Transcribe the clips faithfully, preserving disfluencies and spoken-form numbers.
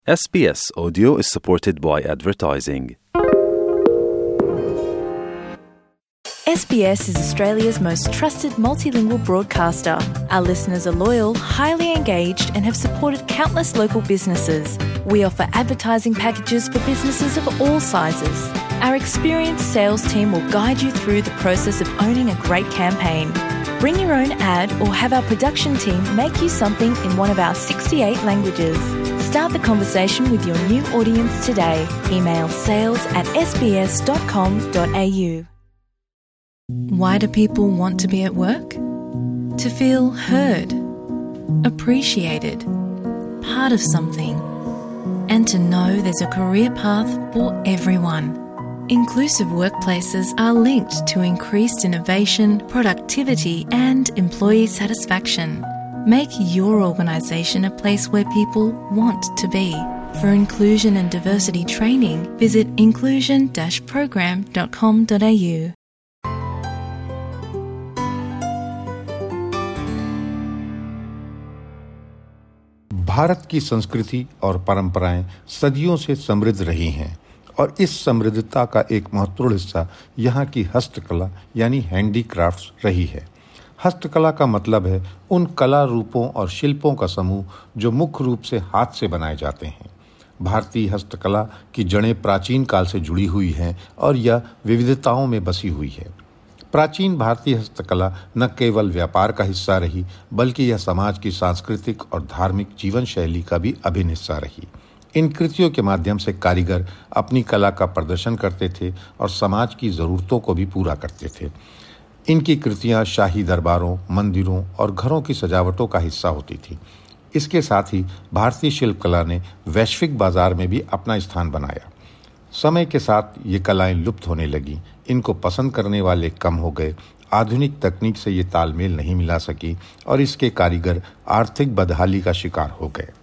S B S Audio is supported by advertising. S B S is Australia's most trusted multilingual broadcaster. Our listeners are loyal, highly engaged, and have supported countless local businesses. We offer advertising packages for businesses of all sizes. Our experienced sales team will guide you through the process of owning a great campaign. Bring your own ad or have our production team make you something in one of our sixty-eight languages. Start the conversation with your new audience today. Email sales at s b s dot com dot a u. Why do people want to be at work? To feel heard, appreciated, part of something, and to know there's a career path for everyone. Inclusive workplaces are linked to increased innovation, productivity, and employee satisfaction. Make your organisation a place where people want to be. For inclusion and diversity training, visit inclusion dash program dot com dot a u. Bharat की संस्कृति और परंपराएं सदियों से समृद्ध रही हैं और इस समृद्धता का एक महत्वपूर्ण हिस्सा यहाँ की हस्तकला यानी हैंडीक्राफ्ट्स रही है। हस्तकला का मतलब है उन कला रूपों और शिल्पों का समूह जो मुख्य रूप से हाथ से बनाए जाते हैं। भारतीय हस्तकला की जड़ें प्राचीन काल से जुड़ी हुई हैं और यह विविधताओं में बसी हुई है। प्राचीन भारतीय हस्तकला न केवल व्यापार का हिस्सा रही बल्कि यह समाज की सांस्कृतिक और धार्मिक जीवन शैली का भी अभिन्न हिस्सा रही। इन कृतियों के माध्यम से कारीगर अपनी कला का प्रदर्शन करते थे और समाज की ज़रूरतों को भी पूरा करते थे। इनकी कृतियां शाही दरबारों, मंदिरों और घरों की सजावटों का हिस्सा होती थी। इसके साथ ही भारतीय शिल्पकला ने वैश्विक बाजार में भी अपना स्थान बनाया। समय के साथ ये कलाएं लुप्त होने लगीं, इनको पसंद करने वाले कम हो गए, आधुनिक तकनीक से ये तालमेल नहीं मिला सकी और इसके कारीगर आर्थिक बदहाली का शिकार हो गए।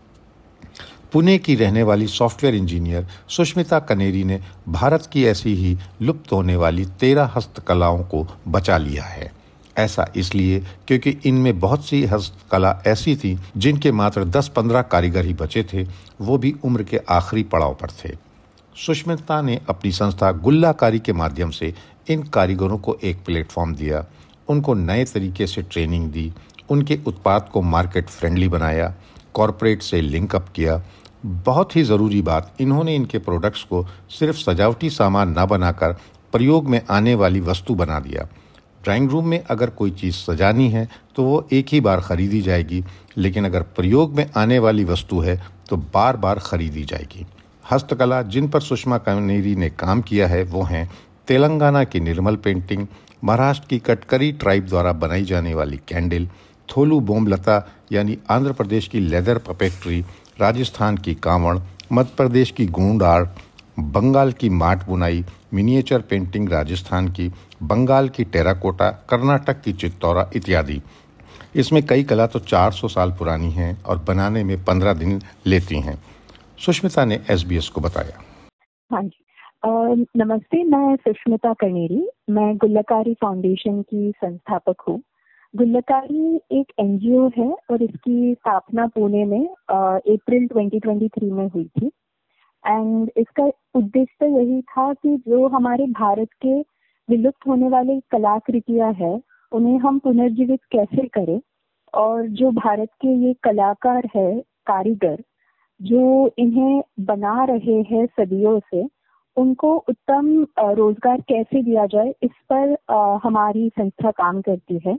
पुणे की रहने वाली सॉफ्टवेयर इंजीनियर सुष्मिता कनेरी ने भारत की ऐसी ही लुप्त होने वाली तेरह हस्तकलाओं को बचा लिया है। ऐसा इसलिए क्योंकि इनमें बहुत सी हस्तकला ऐसी थी जिनके मात्र दस पंद्रह कारीगर ही बचे थे, वो भी उम्र के आखिरी पड़ाव पर थे। सुष्मिता ने अपनी संस्था गुल्लाकारी के माध्यम से इन कारीगरों को एक प्लेटफॉर्म दिया, उनको नए तरीके से ट्रेनिंग दी, उनके उत्पाद को मार्केट फ्रेंडली बनाया, कॉरपोरेट से लिंक अप किया। बहुत ही ज़रूरी बात, इन्होंने इनके प्रोडक्ट्स को सिर्फ सजावटी सामान न बनाकर प्रयोग में आने वाली वस्तु बना दिया। ड्राइंग रूम में अगर कोई चीज़ सजानी है तो वो एक ही बार खरीदी जाएगी, लेकिन अगर प्रयोग में आने वाली वस्तु है तो बार बार खरीदी जाएगी। हस्तकला जिन पर सुषमा कनेरी ने काम किया है वो हैं तेलंगाना की निर्मल पेंटिंग, महाराष्ट्र की कटकरी ट्राइब द्वारा बनाई जाने वाली कैंडल, थोलू बोमलता यानी आंध्र प्रदेश की लेदर पपेट्री, राजस्थान की कांवड़, मध्य प्रदेश की गोंड आर्ट, बंगाल की माट बुनाई, मिनिएचर पेंटिंग राजस्थान की, बंगाल की टेराकोटा, कर्नाटक की चित्तौरा इत्यादि। इसमें कई कला तो चार सौ साल पुरानी हैं और बनाने में पंद्रह दिन लेती हैं। सुष्मिता ने एस बी एस को बताया। हाँ जी, uh, नमस्ते, मैं सुष्मिता कनेरी, मैं गुल्लकारी फाउंडेशन की संस्थापक हूँ। गुल्लकारी एक एनजीओ है और इसकी स्थापना पुणे में अप्रैल दो हज़ार तेईस में हुई थी। एंड इसका उद्देश्य यही था कि जो हमारे भारत के विलुप्त होने वाले कलाकृतियां हैं उन्हें हम पुनर्जीवित कैसे करें, और जो भारत के ये कलाकार है, कारीगर जो इन्हें बना रहे हैं सदियों से, उनको उत्तम रोजगार कैसे दिया जाए, इस पर आ, हमारी संस्था काम करती है।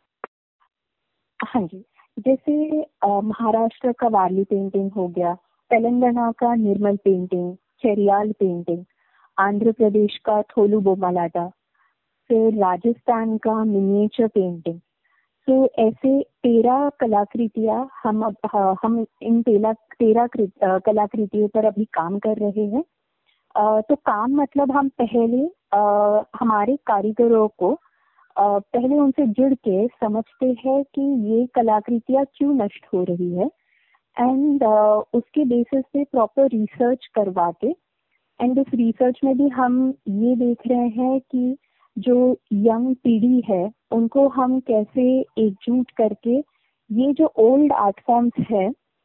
हाँ जी, जैसे महाराष्ट्र का वारली पेंटिंग हो गया, तेलंगाना का निर्मल पेंटिंग, चेरियाल पेंटिंग, आंध्र प्रदेश का थोलू बोमालाटा, फिर राजस्थान का मिनिएचर पेंटिंग। तो ऐसे तेरह कलाकृतियाँ हम हम इन तेरह तेरह कलाकृतियों पर अभी काम कर रहे हैं। तो काम मतलब हम पहले आ, हमारे कारीगरों को Uh, पहले उनसे जुड़ के समझते हैं कि ये कलाकृतियाँ क्यों नष्ट हो रही है, एंड uh, उसके बेसिस पे प्रॉपर रिसर्च करवाते। एंड इस रिसर्च में भी हम ये देख रहे हैं कि जो यंग पीढ़ी है उनको हम कैसे एकजुट करके ये जो ओल्ड आर्ट फॉर्म्स है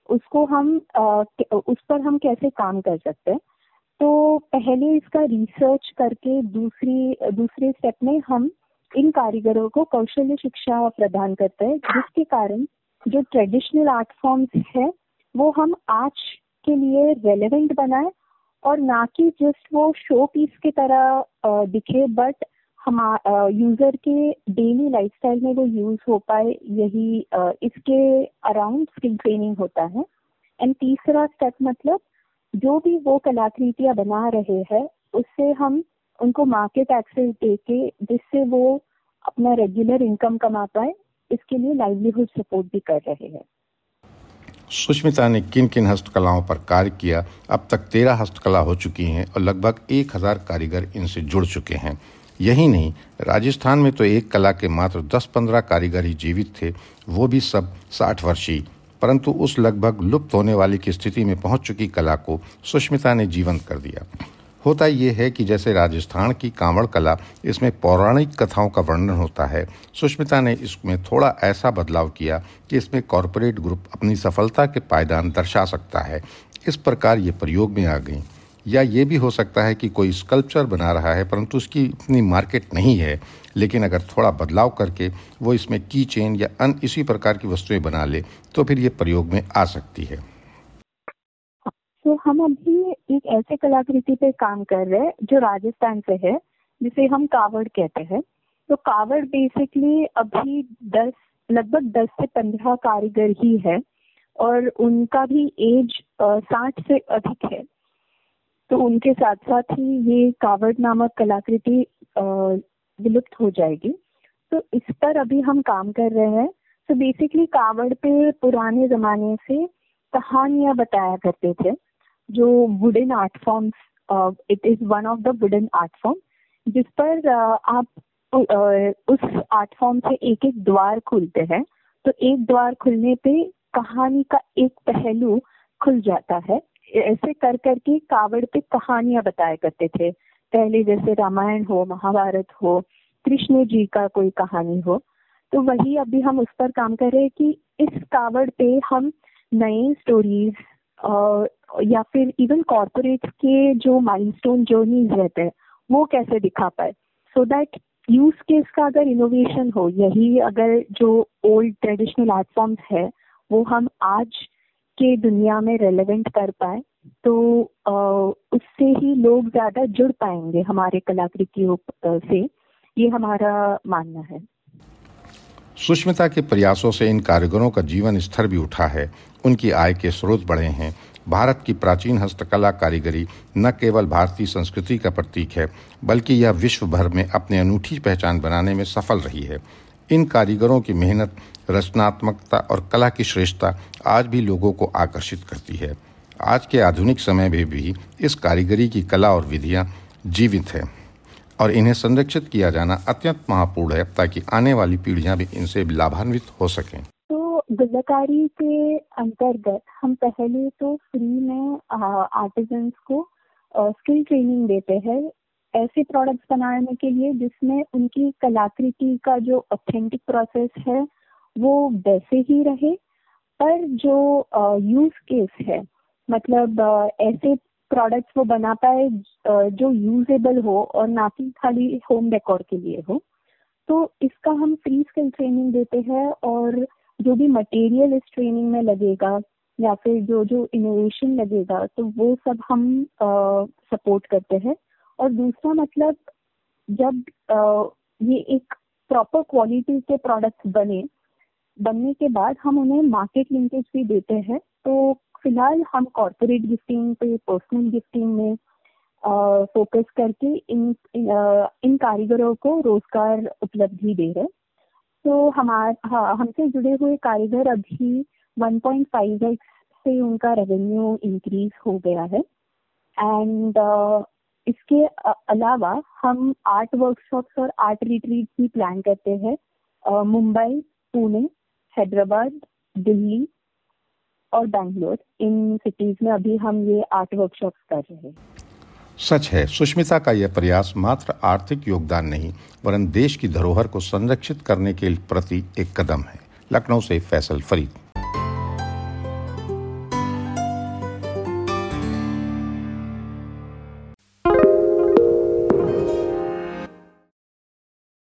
उसको हम आ, उस पर हम कैसे काम कर सकते हैं। तो पहले इसका रिसर्च करके दूसरी दूसरे स्टेप में हम इन कारीगरों को कौशल्य शिक्षा प्रदान करते हैं, जिसके कारण जो ट्रेडिशनल आर्ट फॉर्म्स है वो हम आज के लिए रेलेवेंट बनाए और ना कि जस्ट वो शो पीस की तरह दिखे, बट हमारा यूजर के डेली लाइफस्टाइल में वो यूज हो पाए, यही uh, इसके अराउंड स्किल ट्रेनिंग होता है। एंड तीसरा स्टेप मतलब जो भी वो कलाकृतियां बना रहे हैं उससे हम उनको मार्केट एक्सेस देके जिससे वो अपना रेगुलर इनकम कमा पाए, इसके लिए लाइवलीहुड सपोर्ट भी कर रहे हैं। सुष्मिता ने किन किन हस्तकलाओं पर कार्य किया? अब तक तेरह हस्तकला हो चुकी हैं और लगभग एक हजार कारीगर इनसे जुड़ चुके हैं। यही नहीं, राजस्थान में तो एक कला के मात्र दस पंद्रह कारीगर ही जीवित थे, वो भी सब साठ वर्षीय। परंतु उस लगभग लुप्त होने वाली की स्थिति में पहुंच चुकी कला को सुष्मिता ने जीवंत कर दिया। होता ये है कि जैसे राजस्थान की कांवड़ कला, इसमें पौराणिक कथाओं का वर्णन होता है, सुष्मिता ने इसमें थोड़ा ऐसा बदलाव किया कि इसमें कॉरपोरेट ग्रुप अपनी सफलता के पायदान दर्शा सकता है। इस प्रकार ये प्रयोग में आ गई। या ये भी हो सकता है कि कोई स्कल्पचर बना रहा है परंतु उसकी इतनी मार्केट नहीं है, लेकिन अगर थोड़ा बदलाव करके वो इसमें की चेन या अन्य इसी प्रकार की वस्तुएं बना ले तो फिर ये प्रयोग में आ सकती है। तो हम अभी एक ऐसे कलाकृति पे काम कर रहे हैं जो राजस्थान से है, जिसे हम कावड़ कहते हैं। तो कावड़ बेसिकली अभी दस लगभग दस से पंद्रह कारीगर ही है और उनका भी एज साठ से अधिक है। तो उनके साथ साथ ही ये कावड़ नामक कलाकृति विलुप्त हो जाएगी। तो इस पर अभी हम काम कर रहे हैं। तो बेसिकली कावड़ पे पुराने जमाने से कहानियां बताया करते थे, जो wooden art forms, it is one of the wooden art form, जिस पर uh, आप uh, उस आर्ट फॉर्म से एक एक द्वार खुलते हैं। तो एक द्वार खुलने पे कहानी का एक पहलू खुल जाता है। ऐसे कर करके कावड़ पे कहानियां बताया करते थे पहले, जैसे रामायण हो, महाभारत हो, कृष्ण जी का कोई कहानी हो। तो वही अभी हम उस पर काम कर रहे हैं कि इस कावड़ पे हम नए स्टोरीज Uh, या फिर इवन कॉर्पोरेट के जो माइलस्टोन जर्नीज रहते हैं वो कैसे दिखा पाए, सो दैट यूज केस का अगर इनोवेशन हो, यही अगर जो ओल्ड ट्रेडिशनल आर्ट फॉर्म्स है वो हम आज के दुनिया में रेलेवेंट कर पाए, तो uh, उससे ही लोग ज्यादा जुड़ पाएंगे हमारे कलाकृतियों से, ये हमारा मानना है। सुष्मिता के प्रयासों से इन कारीगरों का जीवन स्तर भी उठा है, उनकी आय के स्रोत बढ़े हैं। भारत की प्राचीन हस्तकला कारीगरी न केवल भारतीय संस्कृति का प्रतीक है, बल्कि यह विश्व भर में अपनी अनूठी पहचान बनाने में सफल रही है। इन कारीगरों की मेहनत, रचनात्मकता और कला की श्रेष्ठता आज भी लोगों को आकर्षित करती है। आज के आधुनिक समय में भी इस कारीगरी की कला और विधियाँ जीवित है और इन्हें संरक्षित किया जाना अत्यंत महत्वपूर्ण है, ताकि आने वाली पीढ़ियां भी इनसे लाभान्वित हो सकें। तो गुलकारी के अंतर्गत हम पहले तो फ्री में आर्टिजन्स को स्किल ट्रेनिंग देते हैं ऐसे प्रोडक्ट्स बनाने के लिए जिसमें उनकी कलाकृति का जो ऑथेंटिक प्रोसेस है वो वैसे ही रहे, पर जो यूज केस है, मतलब ऐसे प्रोडक्ट्स वो बना पाए जो यूजेबल हो और ना कि खाली होम डेकोर के लिए हो। तो इसका हम फ्री स्किल ट्रेनिंग देते हैं और जो भी मटेरियल इस ट्रेनिंग में लगेगा या फिर जो जो इनोवेशन लगेगा तो वो सब हम सपोर्ट करते हैं। और दूसरा मतलब जब आ, ये एक प्रॉपर क्वालिटी के प्रोडक्ट्स बने बनने के बाद हम उन्हें मार्केट लिंकेज भी देते हैं। तो फिलहाल हम कॉर्पोरेट गिफ्टिंग पे, पर्सनल गिफ्टिंग में फोकस करके इन इन, आ, इन कारीगरों को रोजगार उपलब्धि दे रहे। तो हमारे हाँ हमसे जुड़े हुए कारीगर अभी वन पॉइंट फाइव एक्स से उनका रेवेन्यू इंक्रीज हो गया है। एंड uh, इसके अलावा हम आर्ट वर्कशॉप्स और आर्ट रिट्रीट भी प्लान करते हैं uh, मुंबई, पुणे, हैदराबाद, दिल्ली और बैंगलोर, इन सिटीज में अभी हम ये आर्ट वर्कशॉप्स कर रहे हैं। सच है, सुष्मिता का यह प्रयास मात्र आर्थिक योगदान नहीं वरन देश की धरोहर को संरक्षित करने के प्रति एक कदम है। लखनऊ से फैसल फरीद।